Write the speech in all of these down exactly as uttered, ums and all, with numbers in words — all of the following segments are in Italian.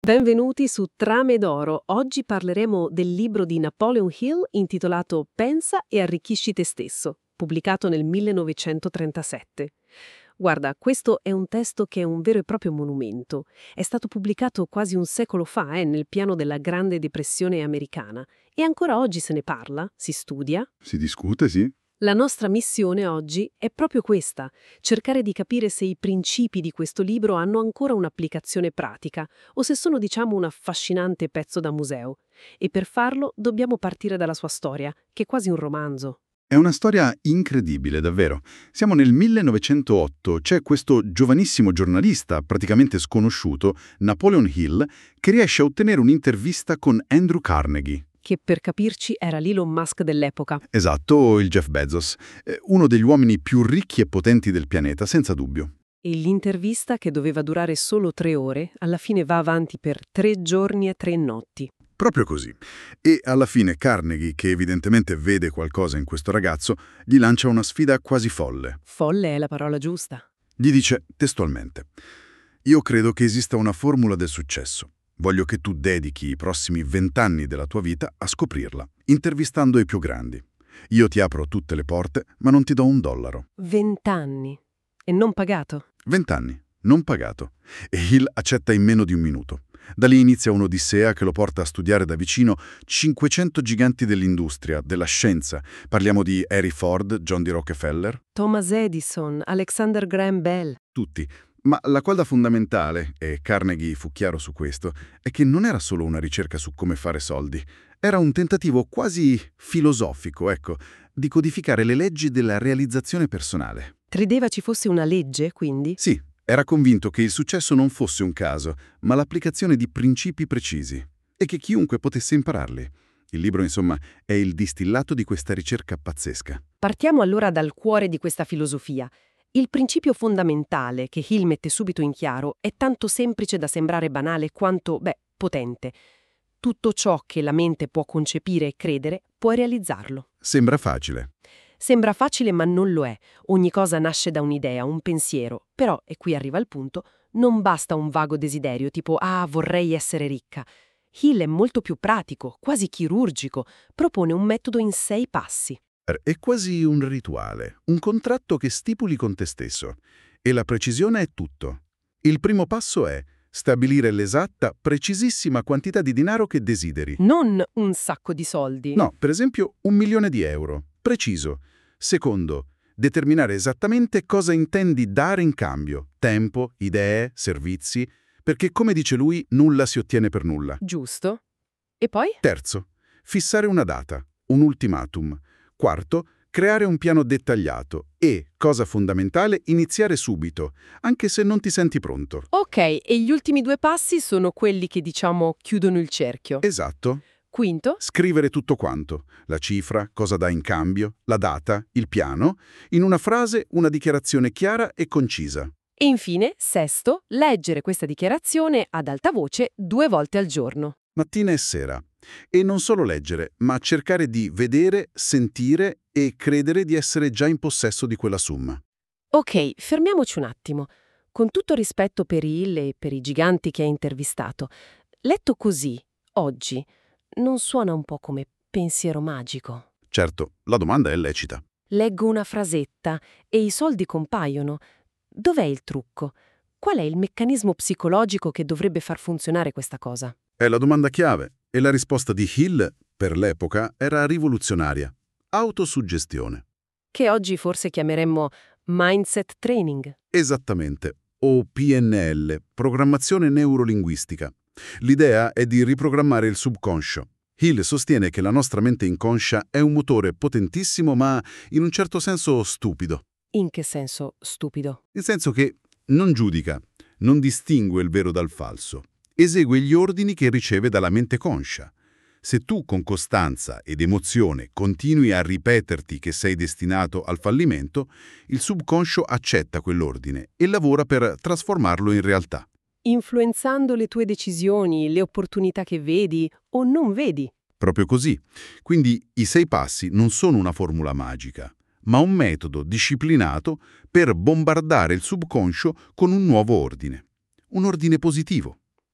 Benvenuti su Trame d'Oro. Oggi parleremo del libro di Napoleon Hill intitolato Pensa e arricchisci te stesso, pubblicato nel millenovecentotrentasette. Guarda, questo è un testo che è un vero e proprio monumento. È stato pubblicato quasi un secolo fa, eh, nel piano della Grande Depressione americana. E ancora oggi se ne parla, si studia. Si discute, sì. La nostra missione oggi è proprio questa, cercare di capire se i principi di questo libro hanno ancora un'applicazione pratica o se sono, diciamo, un affascinante pezzo da museo. E per farlo dobbiamo partire dalla sua storia, che è quasi un romanzo. È una storia incredibile, davvero. Siamo nel millenovecentootto, c'è questo giovanissimo giornalista, praticamente sconosciuto, Napoleon Hill, che riesce a ottenere un'intervista con Andrew Carnegie. Che per capirci era l'Elon Musk dell'epoca. Esatto, il Jeff Bezos, eh, uno degli uomini più ricchi e potenti del pianeta, senza dubbio. E l'intervista, che doveva durare solo tre ore, alla fine va avanti per tre giorni e tre notti. Proprio così. E alla fine Carnegie, che evidentemente vede qualcosa in questo ragazzo, gli lancia una sfida quasi folle. Folle è la parola giusta. Gli dice testualmente: «Io credo che esista una formula del successo. Voglio che tu dedichi i prossimi vent'anni della tua vita a scoprirla, intervistando i più grandi. Io ti apro tutte le porte, ma non ti do un dollaro». Vent'anni. E non pagato. Vent'anni, non pagato. E Hill accetta in meno di un minuto. Da lì inizia un'odissea che lo porta a studiare da vicino cinquecento giganti dell'industria, della scienza. Parliamo di Henry Ford, John D. Rockefeller. Thomas Edison, Alexander Graham Bell. Tutti. Ma la quadra fondamentale, e Carnegie fu chiaro su questo, è che non era solo una ricerca su come fare soldi. Era un tentativo quasi filosofico, ecco, di codificare le leggi della realizzazione personale. Credeva ci fosse una legge, quindi? Sì, era convinto che il successo non fosse un caso, ma l'applicazione di principi precisi, e che chiunque potesse impararli. Il libro, insomma, è il distillato di questa ricerca pazzesca. Partiamo allora dal cuore di questa filosofia. Il principio fondamentale che Hill mette subito in chiaro è tanto semplice da sembrare banale quanto, beh, potente. Tutto ciò che la mente può concepire e credere, puoi realizzarlo. Sembra facile. Sembra facile, ma non lo è. Ogni cosa nasce da un'idea, un pensiero. Però, e qui arriva il punto, non basta un vago desiderio, tipo «ah, vorrei essere ricca». Hill è molto più pratico, quasi chirurgico. Propone un metodo in sei passi. È quasi un rituale, un contratto che stipuli con te stesso. E la precisione è tutto. Il primo passo è stabilire l'esatta, precisissima quantità di denaro che desideri. Non un sacco di soldi. No, per esempio un milione di euro. Preciso. Secondo, determinare esattamente cosa intendi dare in cambio. Tempo, idee, servizi. Perché, come dice lui, nulla si ottiene per nulla. Giusto. E poi? Terzo, fissare una data, un ultimatum. Quarto, creare un piano dettagliato e, cosa fondamentale, iniziare subito, anche se non ti senti pronto. Ok, e gli ultimi due passi sono quelli che, diciamo, chiudono il cerchio. Esatto. Quinto? Scrivere tutto quanto, la cifra, cosa dà in cambio, la data, il piano, in una frase, una dichiarazione chiara e concisa. E infine, sesto, leggere questa dichiarazione ad alta voce due volte al giorno. Mattina e sera. E non solo leggere, ma cercare di vedere, sentire e credere di essere già in possesso di quella somma. Ok, fermiamoci un attimo. Con tutto rispetto per Hill e per i giganti che ha intervistato, letto così, oggi, non suona un po' come pensiero magico? Certo, la domanda è lecita. Leggo una frasetta e i soldi compaiono. Dov'è il trucco? Qual è il meccanismo psicologico che dovrebbe far funzionare questa cosa? È la domanda chiave. E la risposta di Hill, per l'epoca, era rivoluzionaria. Autosuggestione. Che oggi forse chiameremmo mindset training. Esattamente. O P N L, programmazione neurolinguistica. L'idea è di riprogrammare il subconscio. Hill sostiene che la nostra mente inconscia è un motore potentissimo, ma in un certo senso stupido. In che senso stupido? Nel senso che non giudica, non distingue il vero dal falso. Esegue gli ordini che riceve dalla mente conscia. Se tu con costanza ed emozione continui a ripeterti che sei destinato al fallimento, il subconscio accetta quell'ordine e lavora per trasformarlo in realtà. Influenzando le tue decisioni, le opportunità che vedi o non vedi. Proprio così. Quindi i sei passi non sono una formula magica, ma un metodo disciplinato per bombardare il subconscio con un nuovo ordine. Un ordine positivo.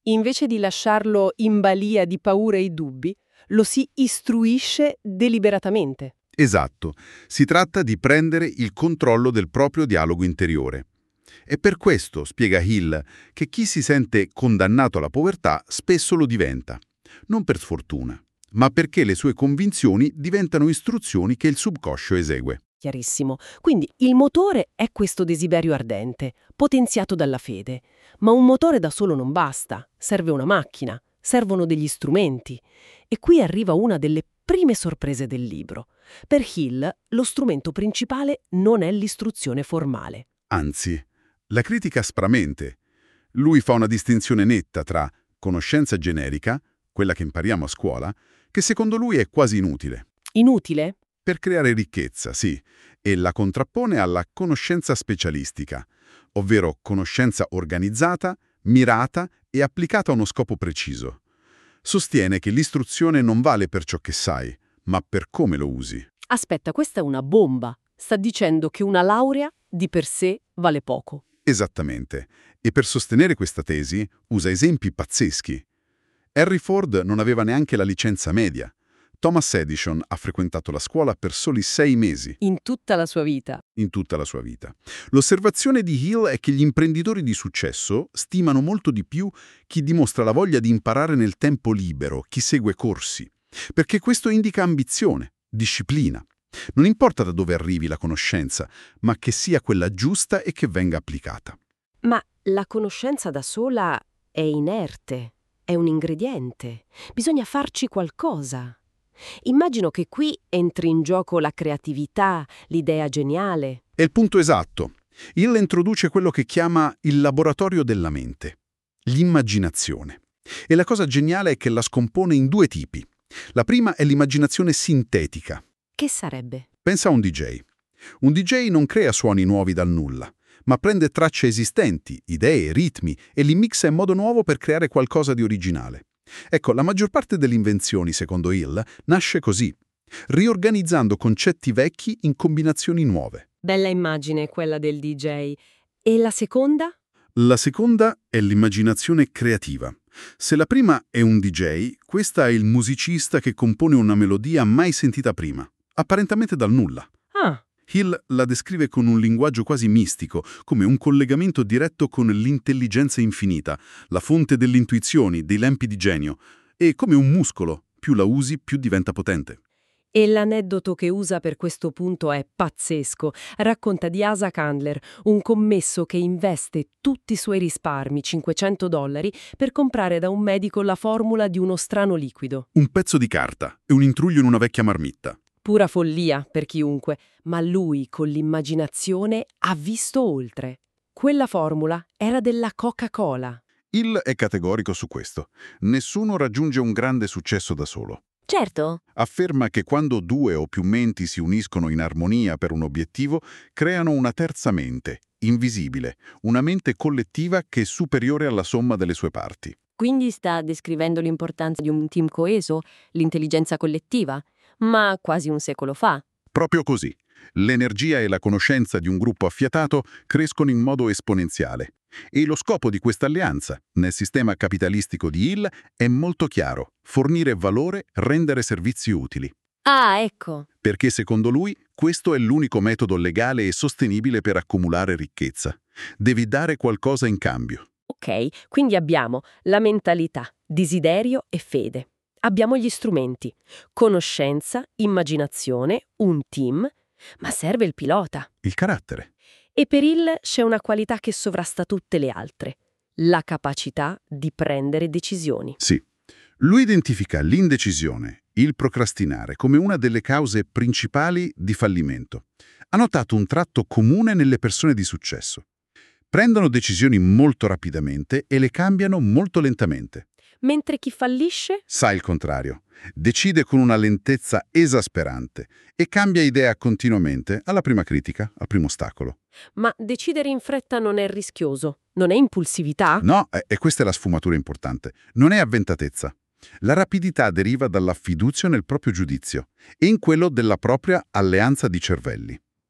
Invece di lasciarlo in balia di paure e dubbi, lo si istruisce deliberatamente. Esatto, si tratta di prendere il controllo del proprio dialogo interiore. È per questo, spiega Hill, che chi si sente condannato alla povertà spesso lo diventa. Non per sfortuna, ma perché le sue convinzioni diventano istruzioni che il subconscio esegue. Chiarissimo. Quindi il motore è questo desiderio ardente, potenziato dalla fede. Ma un motore da solo non basta, serve una macchina, servono degli strumenti. E qui arriva una delle prime sorprese del libro. Per Hill, lo strumento principale non è l'istruzione formale. Anzi, la critica aspramente. Lui fa una distinzione netta tra conoscenza generica, quella che impariamo a scuola, che secondo lui è quasi inutile. Inutile? Per creare ricchezza, sì, e la contrappone alla conoscenza specialistica, ovvero conoscenza organizzata, mirata e applicata a uno scopo preciso. Sostiene che l'istruzione non vale per ciò che sai, ma per come lo usi. Aspetta, questa è una bomba. Sta dicendo che una laurea di per sé vale poco. Esattamente. E per sostenere questa tesi usa esempi pazzeschi. Henry Ford non aveva neanche la licenza media. Thomas Edison ha frequentato la scuola per soli sei mesi. In tutta la sua vita. In tutta la sua vita. L'osservazione di Hill è che gli imprenditori di successo stimano molto di più chi dimostra la voglia di imparare nel tempo libero, chi segue corsi. Perché questo indica ambizione, disciplina. Non importa da dove arrivi la conoscenza, ma che sia quella giusta e che venga applicata. Ma la conoscenza da sola è inerte, è un ingrediente. Bisogna farci qualcosa. Immagino che qui entri in gioco la creatività, l'idea geniale. È il punto esatto. Hill introduce quello che chiama il laboratorio della mente, l'immaginazione. E la cosa geniale è che la scompone in due tipi. La prima è l'immaginazione sintetica. Che sarebbe? Pensa a un D J. Un D J non crea suoni nuovi dal nulla, ma prende tracce esistenti, idee, ritmi e li mixa in modo nuovo per creare qualcosa di originale. Ecco, la maggior parte delle invenzioni, secondo Hill, nasce così, riorganizzando concetti vecchi in combinazioni nuove. Bella immagine quella del D J. E la seconda? La seconda è l'immaginazione creativa. Se la prima è un D J, questa è il musicista che compone una melodia mai sentita prima, apparentemente dal nulla. Ah, Hill la descrive con un linguaggio quasi mistico, come un collegamento diretto con l'intelligenza infinita, la fonte delle intuizioni, dei lampi di genio, e come un muscolo, più la usi più diventa potente. e l'aneddoto che usa per questo punto è pazzesco. Racconta di Asa Candler, un commesso che investe tutti i suoi risparmi, cinquecento dollari, per comprare da un medico la formula di uno strano liquido. Un pezzo di carta e un intruglio in una vecchia marmitta. Pura follia per chiunque, ma lui con l'immaginazione ha visto oltre. Quella formula era della Coca-Cola. Hill è categorico su questo. Nessuno raggiunge un grande successo da solo. Certo. Afferma che quando due o più menti si uniscono in armonia per un obiettivo, creano una terza mente, invisibile, una mente collettiva che è superiore alla somma delle sue parti. Quindi sta descrivendo l'importanza di un team coeso, l'intelligenza collettiva, ma quasi un secolo fa. Proprio così. L'energia e la conoscenza di un gruppo affiatato crescono in modo esponenziale. E lo scopo di questa alleanza, nel sistema capitalistico di Hill, è molto chiaro: fornire valore, rendere servizi utili. Ah, ecco. Perché secondo lui questo è l'unico metodo legale e sostenibile per accumulare ricchezza. Devi dare qualcosa in cambio. Ok, quindi abbiamo la mentalità, desiderio e fede. Abbiamo gli strumenti, conoscenza, immaginazione, un team, ma serve il pilota. Il carattere. E per Hill c'è una qualità che sovrasta tutte le altre, la capacità di prendere decisioni. Sì. Lui identifica l'indecisione, il procrastinare, come una delle cause principali di fallimento. Ha notato un tratto comune nelle persone di successo. Prendono decisioni molto rapidamente e le cambiano molto lentamente. Mentre chi fallisce? Sa il contrario. Decide con una lentezza esasperante e cambia idea continuamente alla prima critica, al primo ostacolo. Ma decidere in fretta non è rischioso, non è impulsività? No, e e questa è la sfumatura importante. Non è avventatezza. La rapidità deriva dalla fiducia nel proprio giudizio e in quello della propria alleanza di cervelli.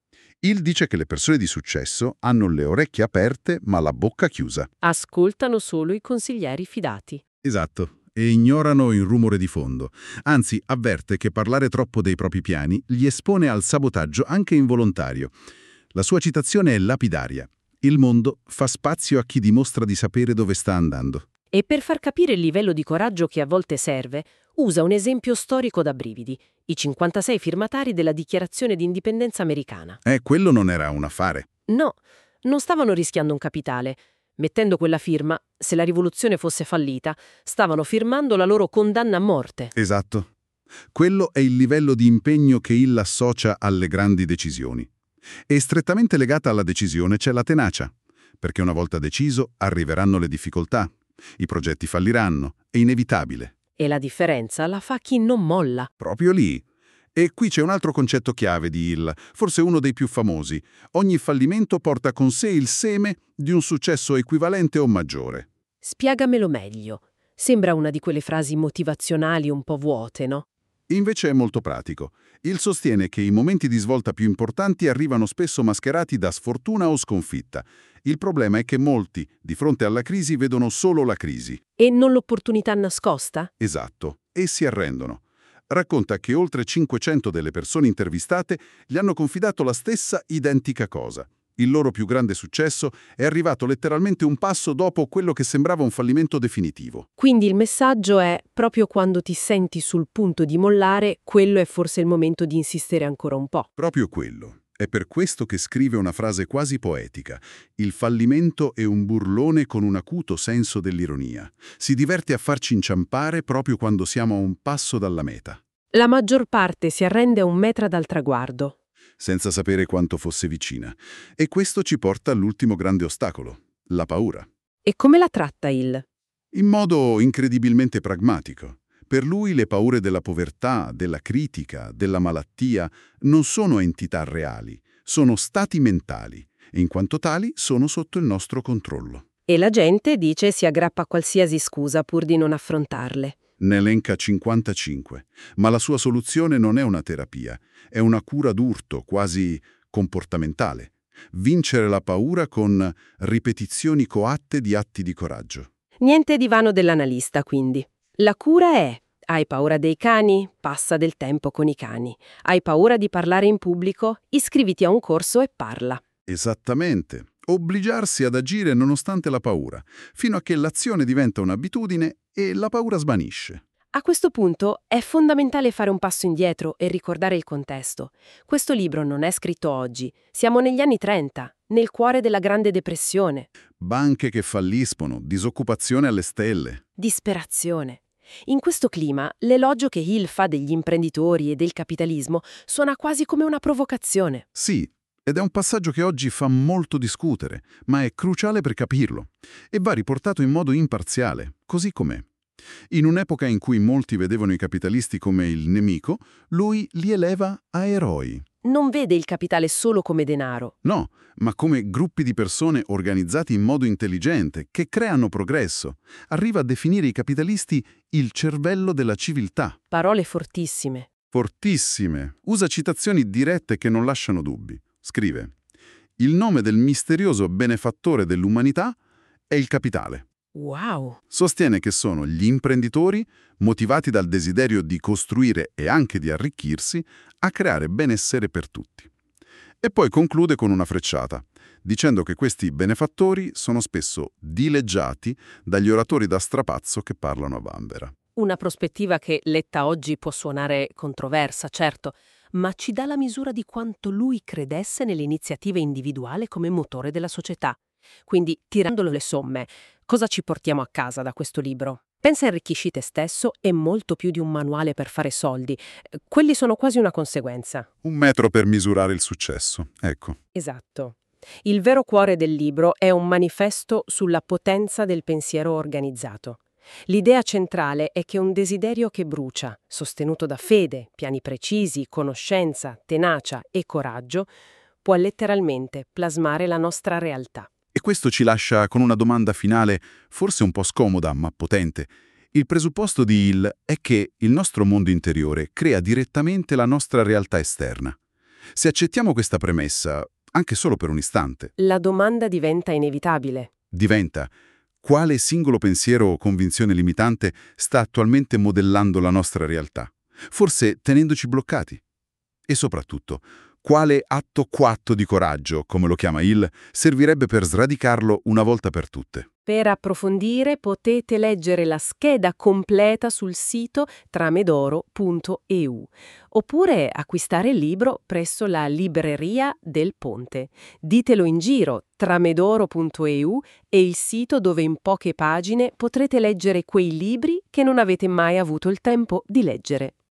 Hill dice che le persone di successo hanno le orecchie aperte ma la bocca chiusa. Ascoltano solo i consiglieri fidati. Esatto, e ignorano il rumore di fondo. Anzi, avverte che parlare troppo dei propri piani gli espone al sabotaggio anche involontario. La sua citazione è lapidaria. Il mondo fa spazio a chi dimostra di sapere dove sta andando. E per far capire il livello di coraggio che a volte serve, usa un esempio storico da brividi: i cinquantasei firmatari della Dichiarazione di Indipendenza americana. Eh, quello non era un affare. No, non stavano rischiando un capitale. Mettendo quella firma, se la rivoluzione fosse fallita, stavano firmando la loro condanna a morte. Esatto. Quello è il livello di impegno che Hill associa alle grandi decisioni. E strettamente legata alla decisione c'è la tenacia, perché una volta deciso arriveranno le difficoltà, i progetti falliranno, è inevitabile. E la differenza la fa chi non molla. Proprio lì. E qui c'è un altro concetto chiave di Hill, forse uno dei più famosi. Ogni fallimento porta con sé il seme di un successo equivalente o maggiore. Spiegamelo meglio. Sembra una di quelle frasi motivazionali un po' vuote, no? Invece è molto pratico. Hill sostiene che i momenti di svolta più importanti arrivano spesso mascherati da sfortuna o sconfitta. Il problema è che molti, di fronte alla crisi, vedono solo la crisi. E non l'opportunità nascosta? Esatto. E si arrendono. Racconta che oltre cinquecento delle persone intervistate gli hanno confidato la stessa identica cosa. Il loro più grande successo è arrivato letteralmente un passo dopo quello che sembrava un fallimento definitivo. Quindi il messaggio è: proprio quando ti senti sul punto di mollare, quello è forse il momento di insistere ancora un po'. Proprio quello. È per questo che scrive una frase quasi poetica. Il fallimento è un burlone con un acuto senso dell'ironia. Si diverte a farci inciampare proprio quando siamo a un passo dalla meta. La maggior parte si arrende a un metro dal traguardo. Senza sapere quanto fosse vicina. E questo ci porta all'ultimo grande ostacolo, la paura. E come la tratta Hill? In modo incredibilmente pragmatico. Per lui le paure della povertà, della critica, della malattia non sono entità reali, sono stati mentali e in quanto tali sono sotto il nostro controllo. E la gente, dice, si aggrappa a qualsiasi scusa pur di non affrontarle. Ne elenca cinquantacinque, ma la sua soluzione non è una terapia, è una cura d'urto, quasi comportamentale. Vincere la paura con ripetizioni coatte di atti di coraggio. Niente di vano dell'analista, quindi. La cura è: hai paura dei cani? Passa del tempo con i cani. Hai paura di parlare in pubblico? Iscriviti a un corso e parla. Esattamente. Obbligarsi ad agire nonostante la paura, fino a che l'azione diventa un'abitudine e la paura svanisce. A questo punto è fondamentale fare un passo indietro e ricordare il contesto. Questo libro non è scritto oggi. Siamo negli anni trenta, nel cuore della Grande Depressione. Banche che falliscono, disoccupazione alle stelle. Disperazione. In questo clima, l'elogio che Hill fa degli imprenditori e del capitalismo suona quasi come una provocazione. Sì, ed è un passaggio che oggi fa molto discutere, ma è cruciale per capirlo. E va riportato in modo imparziale, così com'è. In un'epoca in cui molti vedevano i capitalisti come il nemico, lui li eleva a eroi. Non vede il capitale solo come denaro. No, ma come gruppi di persone organizzati in modo intelligente, che creano progresso. Arriva a definire i capitalisti il cervello della civiltà. Parole fortissime. Fortissime. Usa citazioni dirette che non lasciano dubbi. Scrive: il nome del misterioso benefattore dell'umanità è il capitale. Wow! Sostiene che sono gli imprenditori, motivati dal desiderio di costruire e anche di arricchirsi, a creare benessere per tutti. E poi conclude con una frecciata, dicendo che questi benefattori sono spesso dileggiati dagli oratori da strapazzo che parlano a vanvera. Una prospettiva che, letta oggi, può suonare controversa, certo, ma ci dà la misura di quanto lui credesse nell'iniziativa individuale come motore della società. Quindi, tirandolo le somme, cosa ci portiamo a casa da questo libro? Pensa e arricchisci te stesso è molto più di un manuale per fare soldi. Quelli sono quasi una conseguenza. Un metro per misurare il successo, ecco. Esatto. Il vero cuore del libro è un manifesto sulla potenza del pensiero organizzato. L'idea centrale è che un desiderio che brucia, sostenuto da fede, piani precisi, conoscenza, tenacia e coraggio, può letteralmente plasmare la nostra realtà. E questo ci lascia con una domanda finale, forse un po' scomoda, ma potente. Il presupposto di Hill è che il nostro mondo interiore crea direttamente la nostra realtà esterna. Se accettiamo questa premessa, anche solo per un istante. La domanda diventa inevitabile. Diventa: quale singolo pensiero o convinzione limitante sta attualmente modellando la nostra realtà, forse tenendoci bloccati? E soprattutto, quale atto quatto di coraggio, come lo chiama Hill, servirebbe per sradicarlo una volta per tutte? Per approfondire potete leggere la scheda completa sul sito tramedoro punto e u oppure acquistare il libro presso la Libreria del Ponte. Ditelo in giro, tramedoro punto e u è il sito dove in poche pagine potrete leggere quei libri che non avete mai avuto il tempo di leggere.